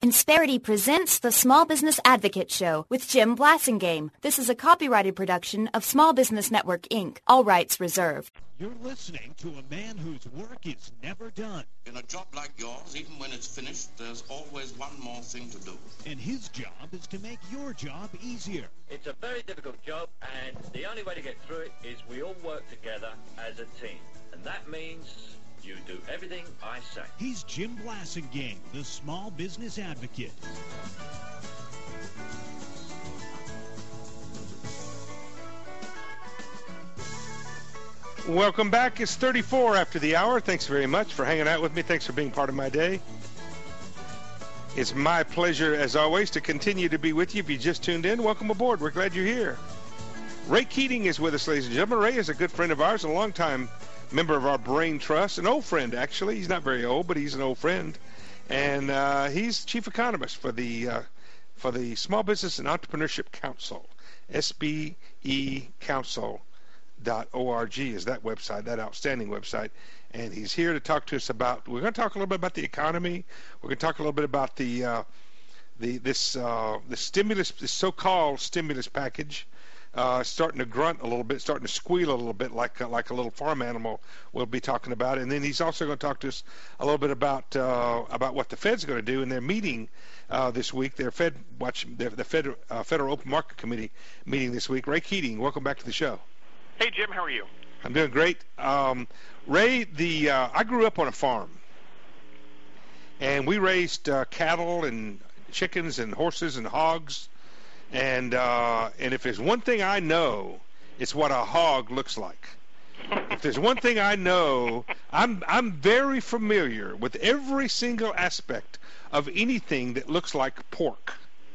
Insperity presents the Small Business Advocate Show with Jim Blasingame. This is a copyrighted production of Small Business Network, Inc. All rights reserved. You're listening to a man whose work is never done. In a job like yours, even when it's finished, there's always one more thing to do. And his job is to make your job easier. It's a very difficult job, and the only way to get through it is we all work together as a team. And that means you do everything I say. He's Jim Blasingame, the Small Business Advocate. Welcome back. It's 34 after the hour. Thanks very much for hanging out with me. Thanks for being part of my day. It's my pleasure, as always, to continue to be with you. If you just tuned in, welcome aboard. We're glad you're here. Ray Keating is with us, ladies and gentlemen. Ray is a good friend of ours, a longtime member of our Brain Trust, an old friend, actually. He's not very old, but he's an old friend. And he's chief economist for the Small Business and Entrepreneurship Council, SBE Council. .org is that website, that outstanding website, and he's here to talk to us about. We're going to talk a little bit about the economy. We're going to talk a little bit about the stimulus, this so-called stimulus package, starting to grunt a little bit, starting to squeal a little bit like a little farm animal. We'll be talking about it, and then he's also going to talk to us a little bit about what the Fed's going to do in their meeting this week. Their Federal Open Market Committee meeting this week. Ray Keating, welcome back to the show. Hey, Jim, how are you? I'm doing great. Ray, I grew up on a farm, and we raised cattle and chickens and horses and hogs, and if there's one thing I know, it's what a hog looks like. If there's one thing I know, I'm very familiar with every single aspect of anything that looks like pork.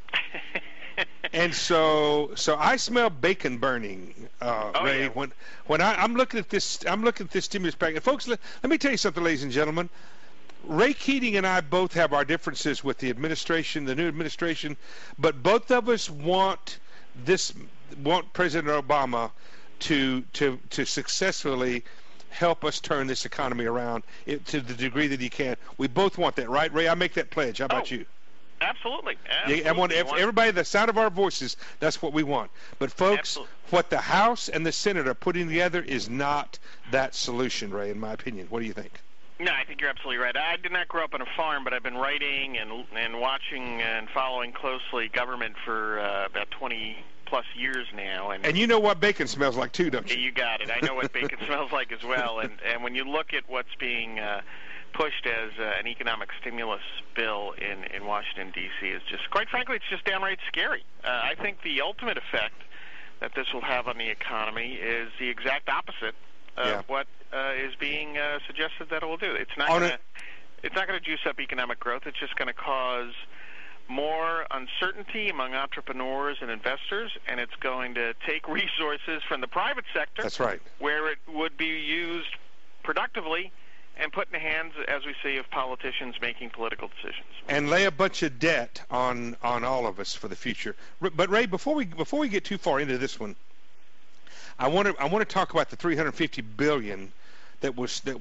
And so I smell bacon burning, Ray. Yeah. When I'm looking at this stimulus package. Folks, let me tell you something, ladies and gentlemen. Ray Keating and I both have our differences with the administration, the new administration, but both of us want President Obama to successfully help us turn this economy around to the degree that he can. We both want that, right, Ray? I make that pledge. How about you? Absolutely. I want everybody, the sound of our voices, that's what we want. But, folks, what the House and the Senate are putting together is not that solution, Ray, in my opinion. What do you think? No, I think you're absolutely right. I did not grow up on a farm, but I've been writing and watching and following closely government for about 20-plus years now. And you know what bacon smells like, too, don't you? You got it. I know what bacon smells like as well. And when you look at what's being pushed as an economic stimulus bill in Washington, D.C. is just, quite frankly, it's just downright scary. I think the ultimate effect that this will have on the economy is the exact opposite of what is being suggested that it will do. It's not going to juice up economic growth. It's just going to cause more uncertainty among entrepreneurs and investors, and it's going to take resources from the private sector. That's right. Where it would be used productively and put in the hands, as we see, of politicians making political decisions. And lay a bunch of debt on all of us for the future. But Ray, before we get too far into this one, I want to talk about the $350 billion that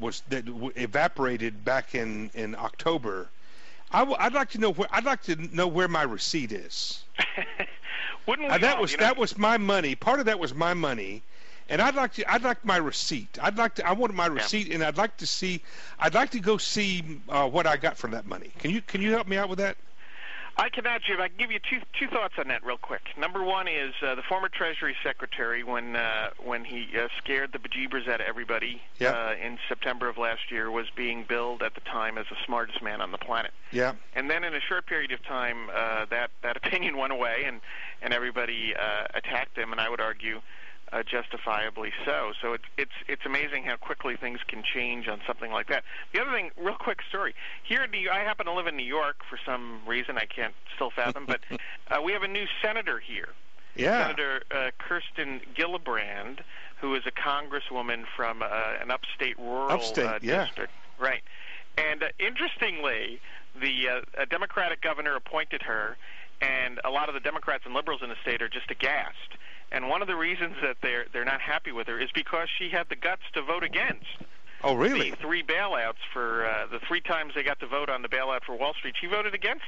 evaporated back in October. I'd like to know where my receipt is. Wouldn't we? That was my money. Part of that was my money. And I'd like my receipt. I want my receipt, and I'd like to go see what I got from that money. Can you help me out with that? I cannot, Jim. I can give you two thoughts on that real quick. Number one is the former Treasury Secretary, when he scared the bejeebers out of everybody in September of last year, was being billed at the time as the smartest man on the planet. Yeah. And then in a short period of time, that opinion went away, and everybody attacked him, and I would argue justifiably so. So it's amazing how quickly things can change on something like that. The other thing, real quick story. Here in I happen to live in New York for some reason I can't still fathom, but we have a new senator here. Yeah. Senator Kirsten Gillibrand, who is a congresswoman from an upstate rural district. Right. And interestingly, a Democratic governor appointed her, and a lot of the Democrats and liberals in the state are just aghast. And one of the reasons that they're not happy with her is because she had the guts to vote against. Oh, really? The three bailouts for the three times they got to vote on the bailout for Wall Street, she voted against it.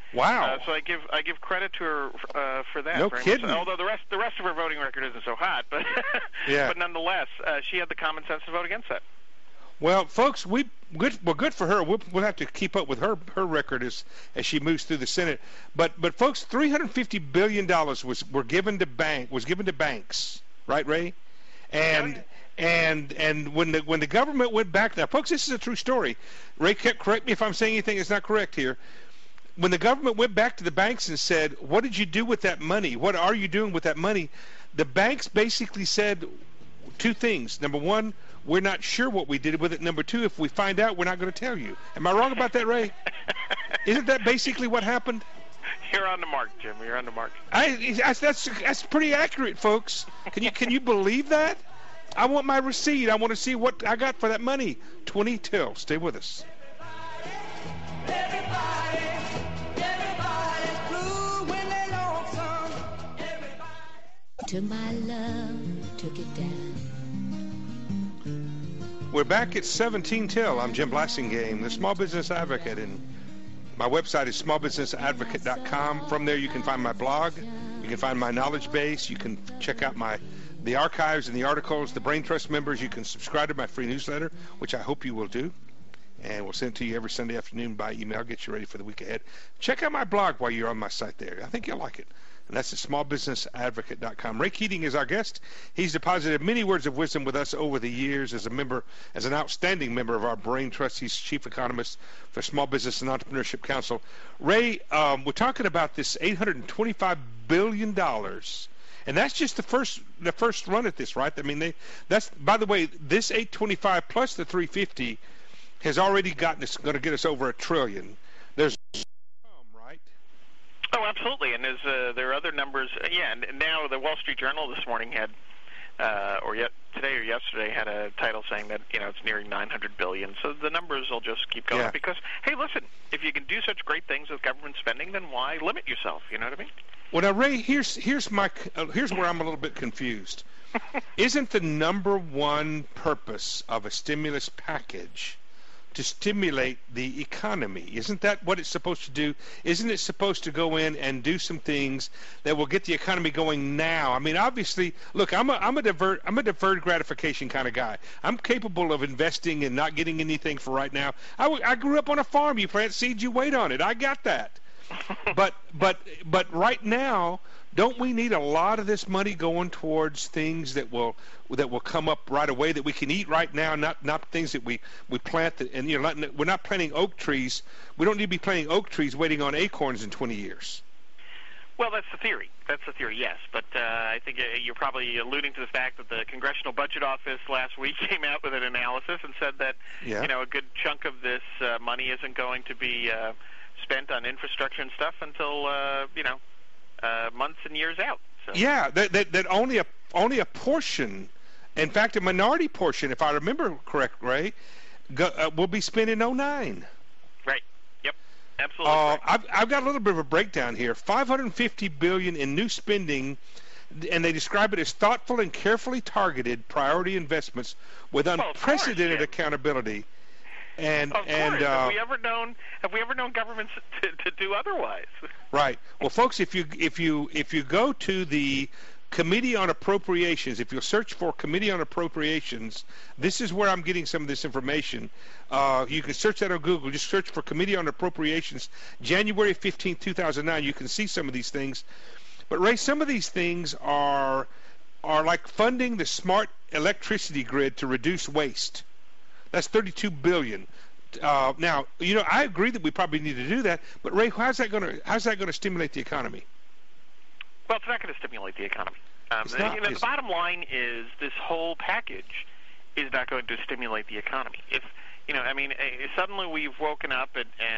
Wow. So I give credit to her for that. No very kidding. Much. Although the rest of her voting record isn't so hot, but yeah. But nonetheless, she had the common sense to vote against that. Well, folks, we're good for her. We'll have to keep up with her record as she moves through the Senate. But folks, $350 billion was given to banks, right, Ray? And when the government went back, now, folks, this is a true story. Ray, correct me if I'm saying anything that's not correct here. When the government went back to the banks and said, "What did you do with that money? What are you doing with that money?" The banks basically said two things. Number one, we're not sure what we did with it. Number two, if we find out, we're not going to tell you. Am I wrong about that, Ray? Isn't that basically what happened? You're on the mark, Jim. You're on the mark. That's pretty accurate, folks. Can you believe that? I want my receipt. I want to see what I got for that money. 20 till. Stay with us. To my love, took it down. We're back at 17 till. I'm Jim Blassingame, the Small Business Advocate, and my website is smallbusinessadvocate.com. From there you can find my blog, you can find my knowledge base, you can check out the archives and the articles, the Brain Trust members. You can subscribe to my free newsletter, which I hope you will do, and we'll send it to you every Sunday afternoon by email, get you ready for the week ahead. Check out my blog while you're on my site there. I think you'll like it. And that's at smallbusinessadvocate.com. Ray Keating is our guest. He's deposited many words of wisdom with us over the years as an outstanding member of our Brain Trust. He's chief economist for Small Business and Entrepreneurship Council. Ray, we're talking about this $825 billion. And that's just the first run at this, right? I mean, that's, by the way, this 825 plus the 350 has already going to get us over $1 trillion. There's right? Oh, absolutely. And there are other numbers. Yeah, and now the Wall Street Journal this morning had, today or yesterday, had a title saying that it's nearing $900 billion. So the numbers will just keep going because, hey, listen, if you can do such great things with government spending, then why limit yourself? You know what I mean? Well, now, Ray, here's where I'm a little bit confused. Isn't the number one purpose of a stimulus package to stimulate the economy? Isn't that what it's supposed to do? Isn't it supposed to go in and do some things that will get the economy going now? I mean, obviously, look, I'm a deferred gratification kind of guy. I'm capable of investing and not getting anything for right now. I grew up on a farm. You plant seeds, you wait on it. I got that. But right now, don't we need a lot of this money going towards things that will come up right away that we can eat right now, not things that we plant and we're not planting oak trees. We don't need to be planting oak trees waiting on acorns in 20 years. Well, that's the theory. Yes. But I think you're probably alluding to the fact that the Congressional Budget Office last week came out with an analysis and said that a good chunk of this money isn't going to be spent on infrastructure and stuff until months and years out. So. Yeah, that only a portion, in fact, a minority portion, if I remember correct, Ray, will be spent in 2009. Right. Yep. Absolutely. Right. I've got a little bit of a breakdown here. $550 billion in new spending, and they describe it as thoughtful and carefully targeted priority investments with unprecedented accountability. And have we ever known governments to do otherwise? Right. Well, folks, if you go to the Committee on Appropriations, if you'll search for Committee on Appropriations, this is where I'm getting some of this information. You can search that on Google. Just search for Committee on Appropriations, January 15, 2009. You can see some of these things. But Ray, some of these things are like funding the smart electricity grid to reduce waste. That's $32 billion. Now, I agree that we probably need to do that, but Ray, how's that going to stimulate the economy? Well, it's not going to stimulate the economy. The bottom line is this whole package is not going to stimulate the economy. Suddenly we've woken up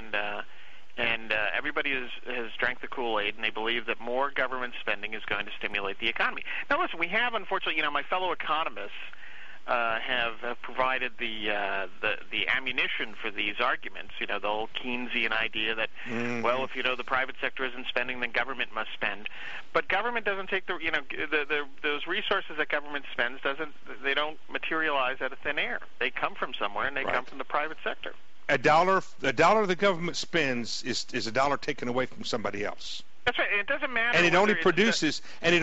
and everybody has drank the Kool-Aid, and they believe that more government spending is going to stimulate the economy. Now, listen, we have, unfortunately, my fellow economists have provided the ammunition for these arguments. The old Keynesian idea that, well, if the private sector isn't spending, then government must spend. But government doesn't take those resources that government spends they don't materialize out of thin air. They come from somewhere, and they come from the private sector. a dollar the government spends is a dollar taken away from somebody else. That's right. It doesn't matter. And it only produces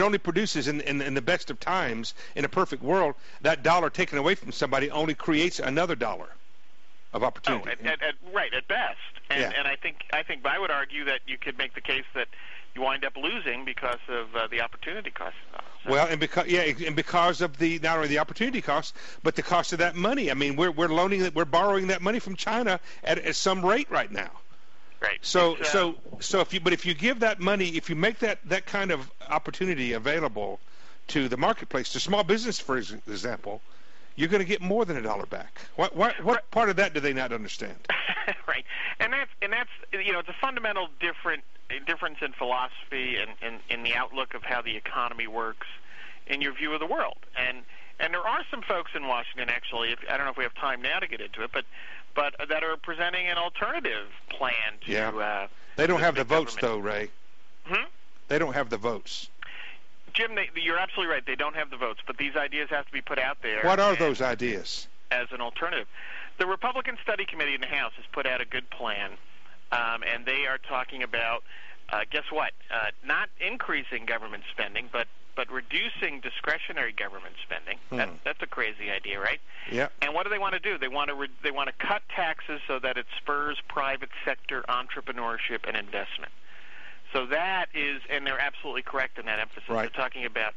in the best of times, in a perfect world, that dollar taken away from somebody only creates another dollar of opportunity. Right, at best. And I think I would argue that you could make the case that you wind up losing because of the opportunity cost. Well, and because of not only the opportunity cost, but the cost of that money. I mean, we're borrowing that money from China at some rate right now. Right. So if you give that money, if you make that kind of opportunity available to the marketplace, to small business, for example, you're going to get more than $1 back. What part of that do they not understand? Right, and that's it's a fundamental difference in philosophy and in the outlook of how the economy works in your view of the world. And there are some folks in Washington, actually. I don't know if we have time now to get into it, but that are presenting an alternative plan to. Yeah. They don't have the votes, though, Ray. They don't have the votes. Jim, you're absolutely right. They don't have the votes, but these ideas have to be put out there. What are those ideas? As an alternative. The Republican Study Committee in the House has put out a good plan, and they are talking about, guess what, not increasing government spending, but reducing discretionary government spending. That's a crazy idea, right? Yeah. And what do they want to do? They want to cut taxes so that it spurs private sector entrepreneurship and investment. So that is, and they're absolutely correct in that emphasis. Right. They're talking about,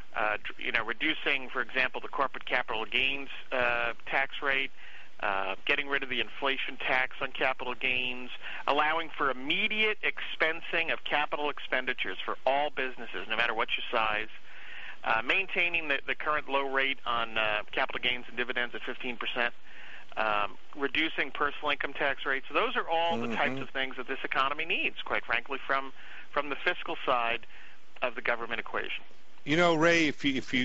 reducing, for example, the corporate capital gains tax rate, getting rid of the inflation tax on capital gains, allowing for immediate expensing of capital expenditures for all businesses, no matter what your size, maintaining the current low rate on capital gains and dividends at 15%, reducing personal income tax rates. So those are all the types of things that this economy needs, quite frankly, from the fiscal side of the government equation. You know, Ray, if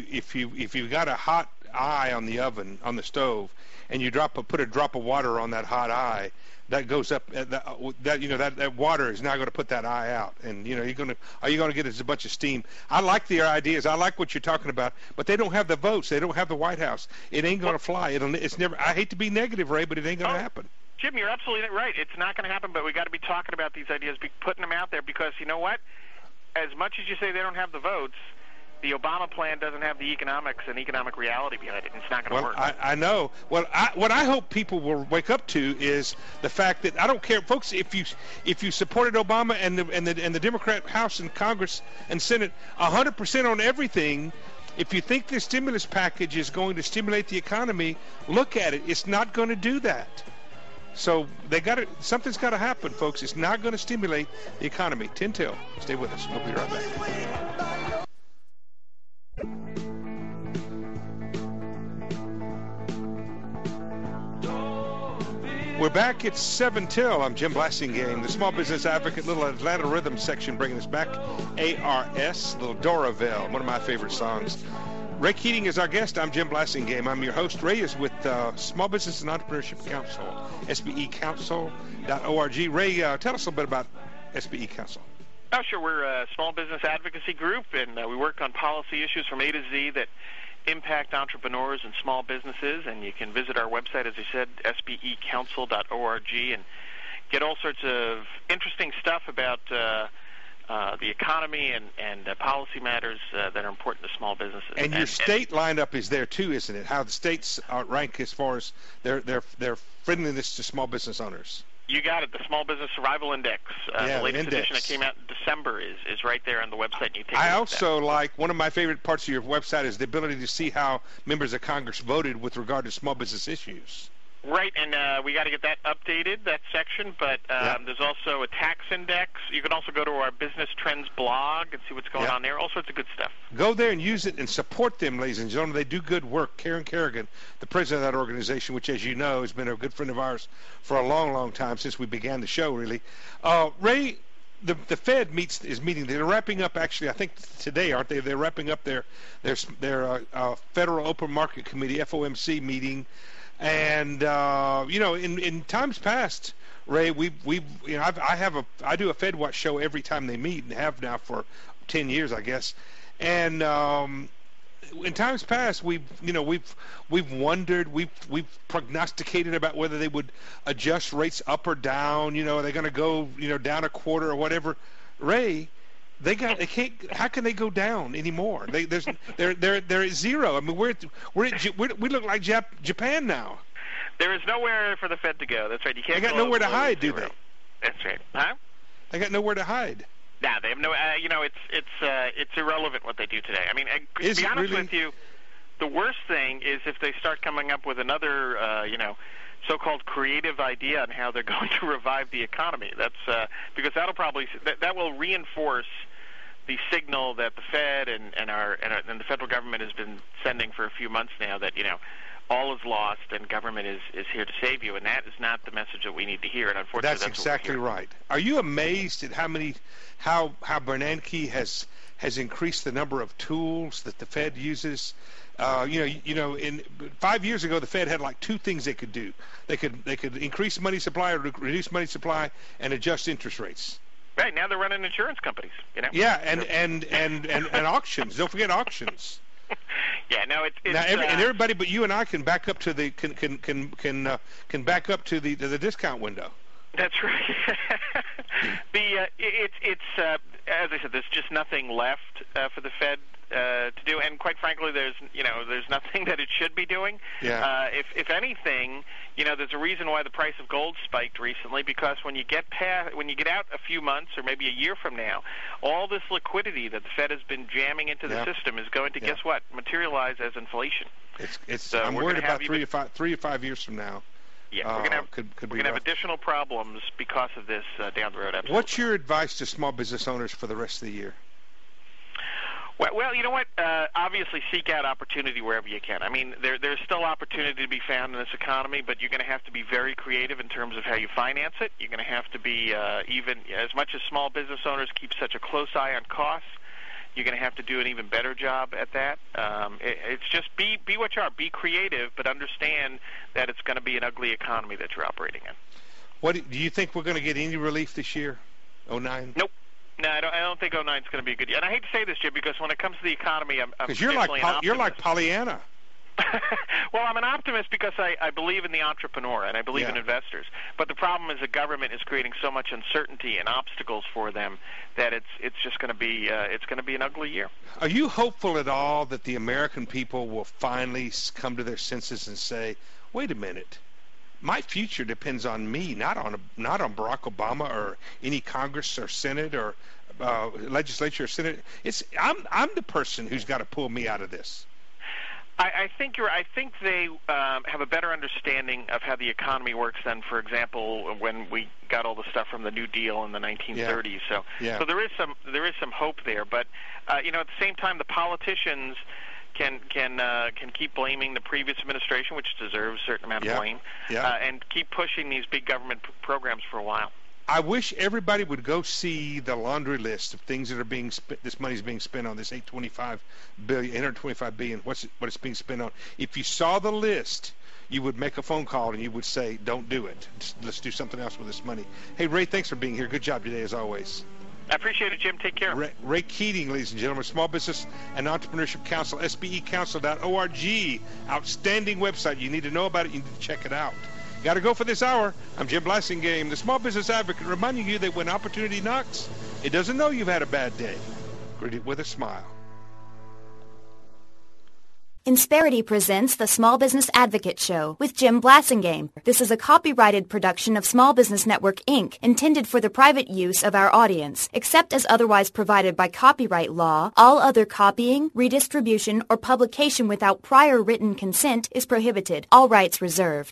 you got a hot eye on the oven, on the stove, and you put a drop of water on that hot eye, that goes up. That water is now going to put that eye out, and are you going to get a bunch of steam? I like their ideas. I like what you're talking about, but they don't have the votes. They don't have the White House. It ain't going to fly. It's never. I hate to be negative, Ray, but it ain't going to happen. Jim, you're absolutely right. It's not going to happen, but we got to be talking about these ideas, putting them out there, because you know what? As much as you say they don't have the votes, the Obama plan doesn't have the economics and economic reality behind it. It's not going to work. I know. Well, what I hope people will wake up to is the fact that I don't care, folks. If you supported Obama and the Democrat House and Congress and Senate 100% on everything, if you think the stimulus package is going to stimulate the economy, look at it. It's not going to do that. So something's got to happen, folks. It's not going to stimulate the economy. 10 till. Stay with us. We'll be right back. We're back. It's 7 till. I'm Jim Blasingame, the small business advocate, little Atlanta Rhythm section bringing us back. ARS, little Doraville, one of my favorite songs. Ray Keating is our guest. I'm Jim Blasingame. I'm your host. Ray is with Small Business and Entrepreneurship Council, SBEcouncil.org. Ray, tell us a little bit about SBE Council. Oh, sure. We're a small business advocacy group, and we work on policy issues from A to Z that impact entrepreneurs and small businesses. And you can visit our website, as I said, SBEcouncil.org, and get all sorts of interesting stuff about the economy and policy matters that are important to small businesses. And your state lineup is there too, isn't it? How the states rank as far as their friendliness to small business owners. You got it. The Small Business Survival Index. The latest edition that came out in December is right there on the website. And you take I also like, one of my favorite parts of your website is the ability to see how members of Congress voted with regard to small business issues. Right, and we got to get that updated, that section, but there's also a tax index. You can also go to our Business Trends blog and see what's going on there, all sorts of good stuff. Go there and use it and support them, ladies and gentlemen. They do good work. Karen Kerrigan, the president of that organization, which, as you know, has been a good friend of ours for a long, long time, since we began the show, really. Ray, the Fed is meeting. They're wrapping up, actually, I think today, aren't they? They're wrapping up their Federal Open Market Committee, FOMC, meeting. And in times past, Ray, I do a FedWatch show every time they meet, and have now for 10 years, I guess. And in times past, we've wondered, we've prognosticated about whether they would adjust rates up or down. Are they going to go down a quarter or whatever? Ray, they can't. How can they go down anymore? They're at zero. I mean, we look like Japan now. There is nowhere for the Fed to go. That's right. You can't. They got nowhere to hide, do they? That's right. Huh? They got nowhere to hide. No, they have no. It's irrelevant what they do today. I mean, to be honest with you, the worst thing is if they start coming up with another, so-called creative idea on how they're going to revive the economy. That's because that'll probably that will reinforce the signal that the Fed and the federal government has been sending for a few months now that all is lost and government is here to save you, and that is not the message that we need to hear. And unfortunately, that's exactly right. Are you amazed at how Bernanke has increased the number of tools that the Fed uses? In 5 years ago, the Fed had like two things they could do. They could increase money supply or reduce money supply and adjust interest rates. Right, now they're running insurance companies. Yeah, and auctions. Don't forget auctions. Yeah, no, it's now and everybody but you and I can back up to the can back up to the discount window. That's right. It's as I said, there's just nothing left for the Fed to do, and quite frankly, there's nothing that it should be doing. Yeah. If anything, there's a reason why the price of gold spiked recently, because when you get out a few months or maybe a year from now, all this liquidity that the Fed has been jamming into the system is going to guess what? Materialize as inflation. I'm worried about 3 to 5 years from now. Yeah, we're going to have additional problems because of this down the road. Absolutely. What's your advice to small business owners for the rest of the year? Well, you know what? Obviously, seek out opportunity wherever you can. I mean, there's still opportunity to be found in this economy, but you're going to have to be very creative in terms of how you finance it. You're going to have to be, even as much as small business owners keep such a close eye on costs, you're going to have to do an even better job at that. It's just be what you are. Be creative, but understand that it's going to be an ugly economy that you're operating in. What do you think we're going to get any relief this year? 2009? Nope. No, I don't think 2009 is going to be a good year. And I hate to say this, Jim, because when it comes to the economy, I'm you're like Pollyanna. Well, I'm an optimist because I believe in the entrepreneur and I believe in investors. But the problem is the government is creating so much uncertainty and obstacles for them that it's just going to be an ugly year. Are you hopeful at all that the American people will finally come to their senses and say, "Wait a minute, my future depends on me, not on Barack Obama or any Congress or Senate or legislature or Senate. I'm the person who's got to pull me out of this." I think they have a better understanding of how the economy works than, for example, when we got all the stuff from the New Deal in the 1930s. So there is some hope there. But at the same time, the politicians can keep blaming the previous administration, which deserves a certain amount of blame, and keep pushing these big government programs for a while. I wish everybody would go see the laundry list of things that are being spent. This money is being spent on this $825 billion. What it's being spent on. If you saw the list, you would make a phone call and you would say, "Don't do it. Let's do something else with this money." Hey, Ray, thanks for being here. Good job today, as always. I appreciate it, Jim. Take care. Ray Keating, ladies and gentlemen, Small Business and Entrepreneurship Council, SBEcouncil.org. Outstanding website. You need to know about it. You need to check it out. Got to go for this hour. I'm Jim Blasingame, the Small Business Advocate, reminding you that when opportunity knocks, it doesn't know you've had a bad day. Greet it with a smile. Insperity presents the Small Business Advocate Show with Jim Blasingame. This is a copyrighted production of Small Business Network, Inc., intended for the private use of our audience. Except as otherwise provided by copyright law, all other copying, redistribution, or publication without prior written consent is prohibited. All rights reserved.